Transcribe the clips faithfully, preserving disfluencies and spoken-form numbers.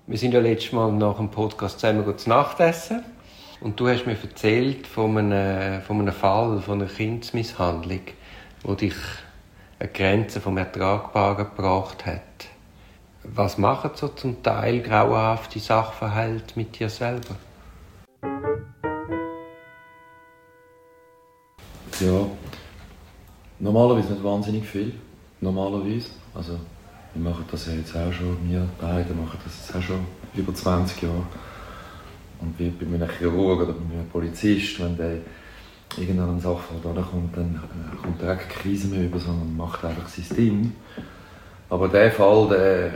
Wir sind ja letztes Mal nach dem Podcast zusammen zu Nacht essen. Und du hast mir erzählt von einem, von einem Fall, von einer Kindsmisshandlung, wo dich eine Grenze vom Ertragbaren gebracht hat. Was machen so zum Teil grauenhafte Sachverhalte mit dir selber? Ja, normalerweise nicht wahnsinnig viel. Normalerweise. Also, wir machen das ja jetzt auch schon, wir beide machen das jetzt auch schon über zwanzig Jahre. Und wie bei einem Chirurg oder bei einem Polizist, wenn der irgendeinen Sachverhalt ankommt, dann kommt er keine Krise mehr über, sondern macht einfach sein Ding. Aber der Fall, der,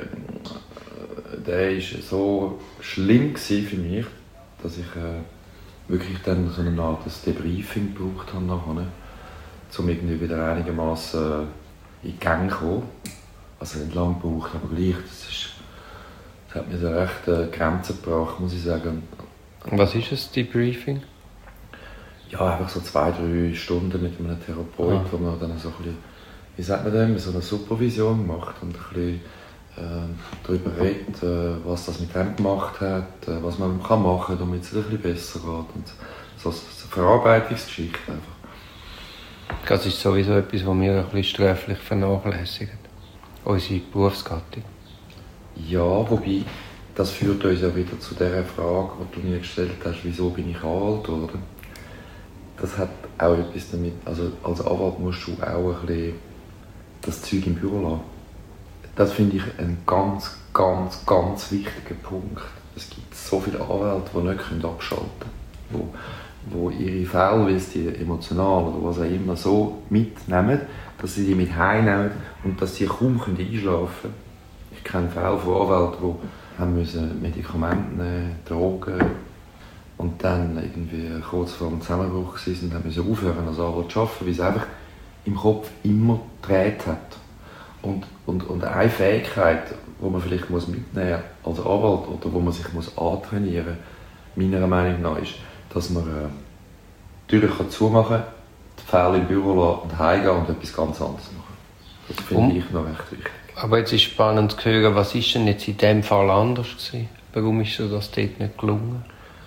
der ist so schlimm für mich, dass ich äh, wirklich dann so eine Art Debriefing gebraucht habe nachher, um irgendwie wieder einigermaßen äh, in die Gänge zu kommen. Also nicht lange gebraucht, aber gleich, das, ist, das hat mir so recht äh, Grenzen gebracht, muss ich sagen. Was ist das Debriefing? Ja, einfach so zwei, drei Stunden mit einem Therapeut, ah. wo man dann so ein bisschen, wie sagt man dem, so eine Supervision macht und ein bisschen äh, darüber redet, äh, was das mit dem gemacht hat, äh, was man kann machen kann, damit es ein bisschen besser geht. Und so, so eine Verarbeitungsgeschichte einfach. Das ist sowieso etwas, was wir ein bisschen sträflich vernachlässigen. Unsere Berufsgattung. Ja, wobei, das führt uns ja wieder zu der Frage, die du mir gestellt hast, wieso bin ich Anwalt geworden? Das hat auch etwas damit, also als Anwalt musst du auch ein bisschen das Zeug im Büro lassen. Das finde ich ein ganz, ganz, ganz wichtiger Punkt. Es gibt so viele Anwälte, die nicht abschalten können, die, die ihre Fälle, weil sie die emotional oder was auch immer so mitnehmen, dass sie die mit heimnehmen und dass sie kaum einschlafen können. Ich kenne Fälle von Anwälten, die haben müssen Medikamente nehmen, Drogen und dann irgendwie kurz vor dem Zusammenbruch waren und haben müssen aufhören als Anwalt zu arbeiten, weil es einfach im Kopf immer gedreht hat. Und, und, und eine Fähigkeit, die man vielleicht mitnehmen muss als Anwalt oder wo man sich muss antrainieren muss, meiner Meinung nach, ist, dass man äh, die Tür zumachen kann, die Fälle im Büro lassen und heimgehen und etwas ganz anderes machen. Das finde um. ich noch recht wichtig. Aber jetzt ist spannend zu hören, was ist denn jetzt in diesem Fall anders gewesen? Warum ist so das dort nicht gelungen?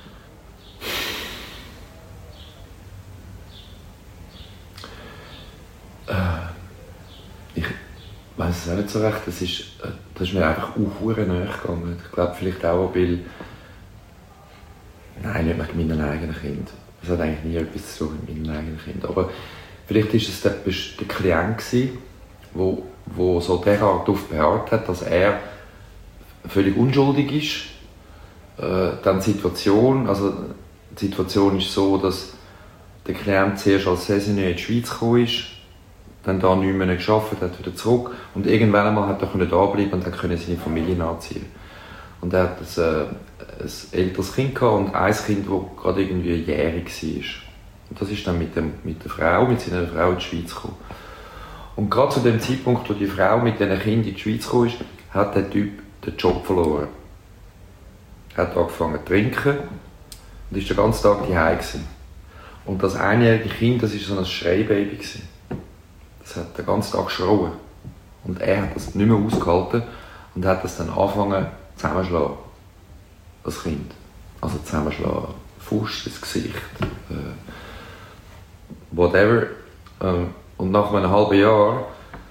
Äh, ich weiß es auch nicht so recht. Das ist, das ist mir einfach auch sehr nahe gegangen. Ich glaube vielleicht auch, weil... Nein, nicht mit meinen eigenen Kindern. Das hat eigentlich nie etwas zu tun mit meinen eigenen Kindern. Aber vielleicht war es der, der Klient, der wo so derart darauf beharrt hat, dass er völlig unschuldig ist. Äh, dann die Situation, also die Situation ist so, dass der Klient zuerst als Saisonnier in die Schweiz gekommen ist, dann da nicht mehr gearbeitet hat, wieder zurück und irgendwann einmal hat er da bleiben und dann können seine Familie nachziehen. Und er hat ein, äh, ein älteres Kind gehabt und ein Kind, das gerade irgendwie jährig war. Und das ist dann mit, dem, mit der Frau, mit seiner Frau in die Schweiz gekommen. Und gerade zu dem Zeitpunkt, wo die Frau mit diesen Kindern in die Schweiz gekommen ist, hat der Typ den Job verloren. Er hat angefangen zu trinken und war den ganzen Tag daheim. Und das einjährige Kind, das war so ein Schreibaby. Das hat den ganzen Tag geschrauen. Und er hat das nicht mehr ausgehalten und hat das dann angefangen zusammenzuschlagen. Das Kind. Also zusammenschlagen, Fuß ins Gesicht, äh, whatever. Ähm, Und nach einem halben Jahr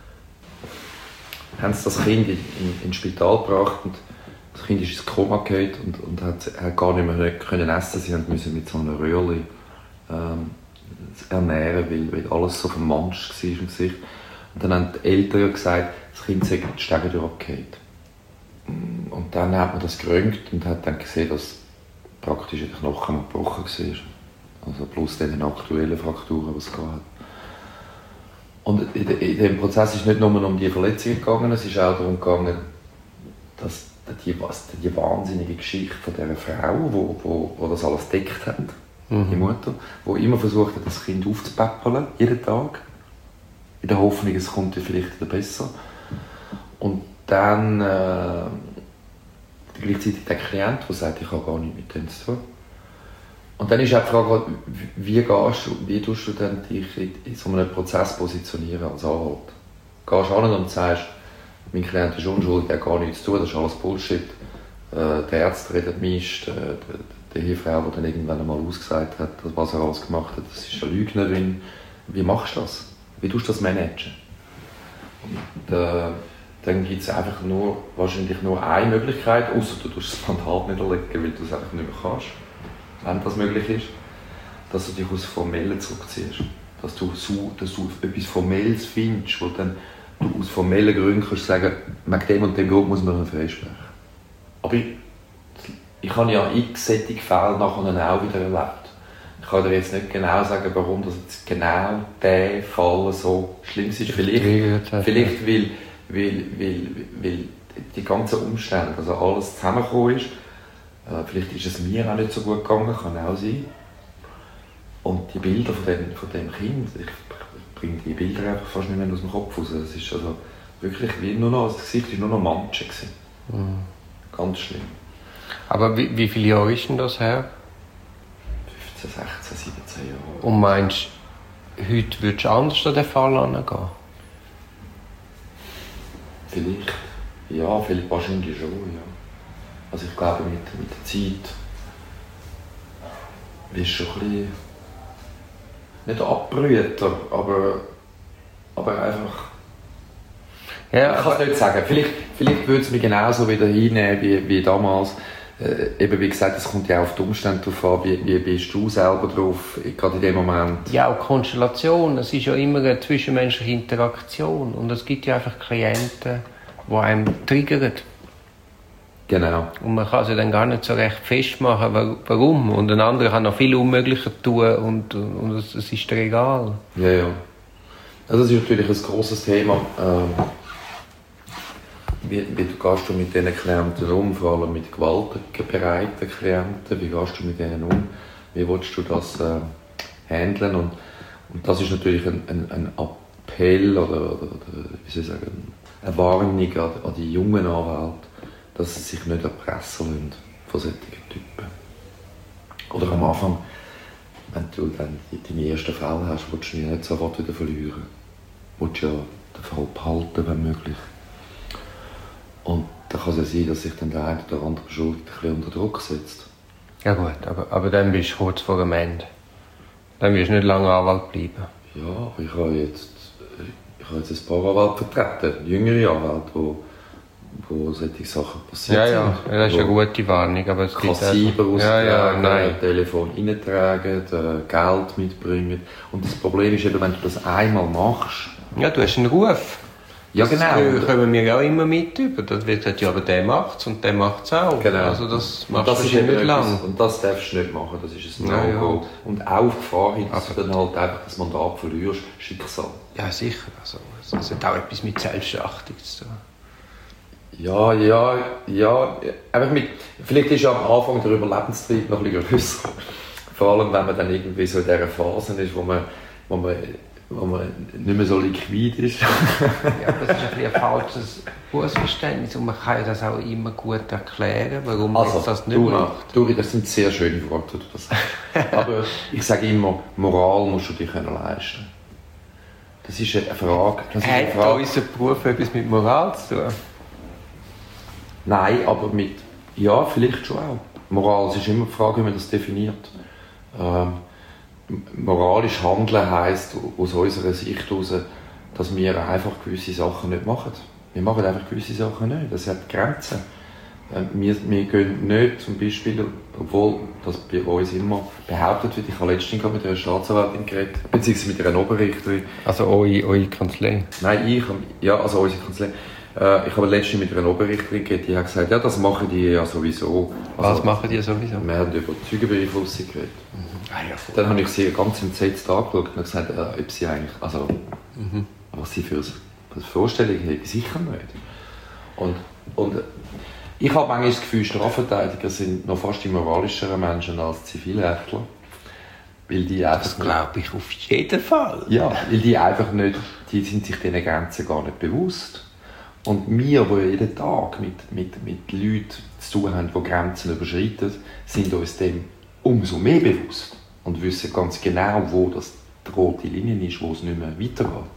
haben sie das Kind in, in, ins Spital gebracht und das Kind ist ins Koma gefallen und, und hat, hat gar nicht mehr können essen. Sie mussten mit so einer Röhrli ähm, ernähren, weil, weil alles so vermanscht war im Gesicht. Und dann haben die Eltern gesagt, das Kind sei die Stege durchgefallen. Und dann hat man das geröntgt und hat dann gesehen, dass praktisch der Knochen gebrochen war. Also plus den aktuellen Frakturen, die es gab. Und in diesem Prozess ist es nicht nur um die Verletzungen gegangen, es ist auch darum gegangen, dass die, die wahnsinnige Geschichte von dieser Frau, die wo, wo, wo das alles deckt hat, mhm. die Mutter, die immer versucht hat, das Kind aufzupäppeln, jeden Tag, in der Hoffnung, es kommt vielleicht wieder besser. Und dann äh, gleichzeitig der Klient, der sagt, ich habe gar nichts mit dem zu tun. Und dann ist auch die Frage, wie, gehst du, wie tust du denn dich in so einem Prozess positionieren als Anwalt? Gehst du an und sagst, mein Klient ist unschuldig, der hat gar nichts zu tun, das ist alles Bullshit. Äh, die Ärzte reden meist, äh, die, die Frau, die dann irgendwann einmal ausgesagt hat, was er alles gemacht hat, das ist eine Lügnerin. Wie machst du das? Wie tust du das managen? Und, äh, dann gibt es einfach nur, wahrscheinlich nur eine Möglichkeit, außer du tust das Mandat nicht erlegen, weil du es einfach nicht mehr kannst, wenn das möglich ist, dass du dich aus Formellen zurückziehst. Dass du, so, dass du etwas Formelles findest, wo dann du aus formellen Gründen kannst sagen, wegen dem und dem Grund muss man noch freisprechen. Aber ich, ich habe ja x solche Fälle nachher auch wieder erlebt. Ich kann dir jetzt nicht genau sagen, warum das jetzt genau dieser Fall so schlimm ist. Vielleicht, vielleicht weil, weil, weil, weil die ganzen Umstände, also alles zusammengekommen ist. Äh, vielleicht ist es mir auch nicht so gut gegangen, kann auch sein. Und die Bilder von dem, von dem Kind, ich bringe die Bilder einfach fast nicht mehr aus dem Kopf raus. Es ist also wirklich wie nur noch, das Gesicht war nur noch Manche. Mhm. Ganz schlimm. Aber wie, wie viele Jahre ist denn das her? fünfzehn, sechzehn, siebzehn Jahre. Und meinst du, heute würdest du anders an den Fall angehen? Vielleicht. Ja, vielleicht wahrscheinlich schon, ja. Also ich glaube, mit, mit der Zeit wirst du schon ein bisschen, nicht Abbrüter, aber, aber einfach... Ja, ich kann es nicht sagen. Vielleicht, vielleicht würde es mich genauso wieder hinnehmen wie, wie damals. Äh, eben wie gesagt, es kommt ja auch auf die Umstände drauf an, wie, wie bist du selber drauf, gerade in dem Moment. Ja, auch Konstellation. Es ist ja immer eine zwischenmenschliche Interaktion. Und es gibt ja einfach Klienten, die einem triggern. Genau. Und man kann sie dann gar nicht so recht festmachen, warum. Und ein anderer kann noch viel unmöglicher tun und, und es, es ist dir egal. Ja, ja. Also das ist natürlich ein grosses Thema. Ähm, wie, wie gehst du mit diesen Klienten um, vor allem mit gewaltbereiten Klienten? Wie gehst du mit denen um? Wie willst du das äh, handeln? Und, und das ist natürlich ein, ein, ein Appell oder, oder, oder wie soll ich sagen, eine Warnung an, an die jungen Anwälte, dass sie sich nicht erpressen lassen von solchen Typen. Oder am Anfang, wenn du dann deine ersten Fälle hast, willst du dich nicht sofort wieder verlieren. Du willst ja den Fall behalten, wenn möglich. Und da kann es ja sein, dass sich dann der eine oder andere Schuld ein bisschen unter Druck setzt. Ja gut, aber, aber dann bist du kurz vor dem Ende. Dann wirst du nicht lange Anwalt bleiben. Ja, aber ich habe jetzt, ich habe jetzt ein paar Anwälte vertreten, jüngere Anwälte, wo, wo solche Sachen passiert ja, sind. Ja, ja, das ist eine gute Warnung. Aber es Kassiber austragen, ja, ja, Telefon reintragen, Geld mitbringen. Und das Problem ist eben, wenn du das einmal machst... Ja, du hast einen Ruf. Ja, genau. Das kommen wir auch immer mit über. Das wird gesagt, ja, aber der macht es und der macht es auch. Genau. Also das machst das du ist nicht lang. Und das darfst du nicht machen, das ist ein ja, No-Go. ja. Und auch Gefahr hin, dass du dann halt einfach das Mandat verlierst, Schicksal. Ja, sicher. Also, das hat auch etwas mit Selbstachtung zu tun. Ja, ja, ja. Einfach mit, vielleicht ist ja am Anfang der Überlebenstrieb noch ein bisschen grösser. Vor allem, wenn man dann irgendwie so in dieser Phase ist, wo man, wo man wo man nicht mehr so liquid ist. Ja, das ist ein, ein falsches Berufsverständnis und man kann ja das auch immer gut erklären, warum man also, das nicht Duri, macht. Duri, das sind sehr schöne Worte, die du das sagst. Aber ich sage immer, Moral musst du dir können leisten. Das ist eine Frage. Das ist eine Hat Frage. unser Beruf etwas mit Moral zu tun? Nein, aber mit... Ja, vielleicht schon auch. Moral, es ist immer die Frage, wie man das definiert. Ähm, Moralisch handeln heisst aus unserer Sicht heraus, dass wir einfach gewisse Sachen nicht machen. Wir machen einfach gewisse Sachen nicht. Das hat Grenzen. Wir, wir gehen nicht, zum Beispiel, obwohl das bei uns immer behauptet wird, ich habe letztens mit einer Staatsanwältin geredet, beziehungsweise mit einer Oberrichterin. Also eure, eure Kanzlei? Nein, ich, ja, also unsere Kanzlei. Ich habe letztens mit einer Oberrichterin geredet, die hat gesagt, ja, das machen die ja sowieso. Also, was machen die sowieso? Wir haben über Zeugenbeeinflussung geredet. Mhm. Ah, ja, dann habe ich sie ganz entsetzt angeschaut und gesagt, äh, ob sie eigentlich, also, mhm. was sie für eine Vorstellung haben, sicher nicht. Und, und ich habe manchmal das Gefühl, Strafverteidiger sind noch fast die moralischeren Menschen als Zivilrechtler. Weil die das glaube ich auf jeden Fall. Ja, weil die einfach nicht, die sind sich diesen Grenzen gar nicht bewusst. Und wir, die jeden Tag mit, mit, mit Leuten zu tun haben, die Grenzen überschreiten, sind uns dem umso mehr bewusst. Und wissen ganz genau, wo das die rote Linie ist, wo es nicht mehr weitergeht.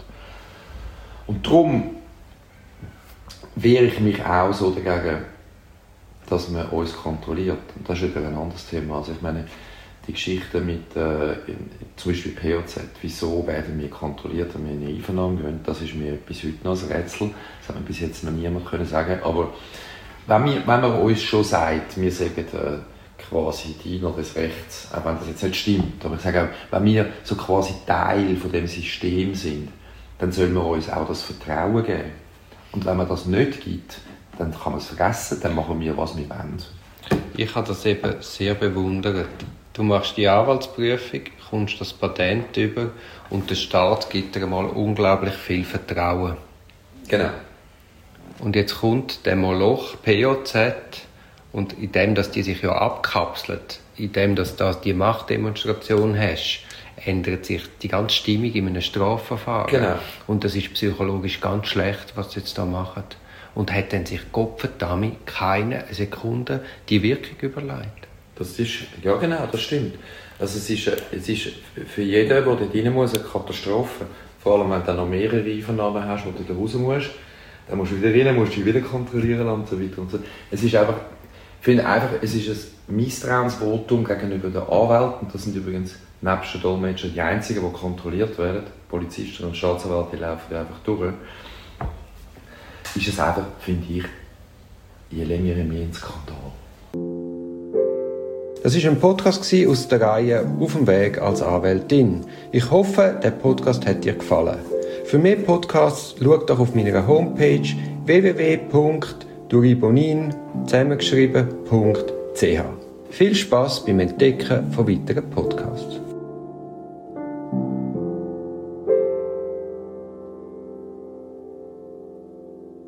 Und darum wehre ich mich auch so dagegen, dass man uns kontrolliert. Und das ist wieder ein anderes Thema. Also ich meine, die Geschichte mit äh, zum Beispiel P O Z, wieso werden wir kontrolliert, wenn wir in eine Einvernahme gehen, das ist mir bis heute noch ein Rätsel. Das hat mir bis jetzt noch niemand können sagen. Aber wenn, wir, wenn man uns schon sagt, wir sagen äh, quasi Diener des Rechts, auch wenn das jetzt nicht stimmt, aber ich sage auch, wenn wir so quasi Teil von dem System sind, dann soll man uns auch das Vertrauen geben. Und wenn man das nicht gibt, dann kann man es vergessen, dann machen wir, was wir wollen. Ich habe das eben sehr bewundert. Du machst die Anwaltsprüfung, kommst das Patent über und der Staat gibt dir mal unglaublich viel Vertrauen. Genau. Und jetzt kommt der Moloch P O Z und in dem, dass die sich ja abkapselt, in dem, dass du die Machtdemonstration hast, ändert sich die ganze Stimmung in einem Strafverfahren. Genau. Und das ist psychologisch ganz schlecht, was sie jetzt da machen. Und hat dann sich Gottverdammt keine Sekunde die Wirkung überlegt. Das ist, ja genau, das stimmt. Also es ist, es ist für jeden, der dort rein muss, eine Katastrophe. Vor allem, wenn du dann noch mehrere Einvernahmen hast, wo du da raus musst. Dann musst du wieder rein, musst dich wieder kontrollieren und so weiter und so. Es ist einfach, ich finde einfach, es ist ein Misstrauensvotum gegenüber den Anwälten. Das sind übrigens nebst den Dolmetschern die einzigen, die kontrolliert werden. Polizisten und Staatsanwälte laufen einfach durch. Ist es einfach, finde ich, je länger, je mehr ein Skandal. Das war ein Podcast aus der Reihe «Auf dem Weg als Anwältin». Ich hoffe, der Podcast hat dir gefallen. Für mehr Podcasts schau doch auf meiner Homepage w w w punkt duribonin zusammengeschrieben punkt c h. Viel Spass beim Entdecken von weiteren Podcasts.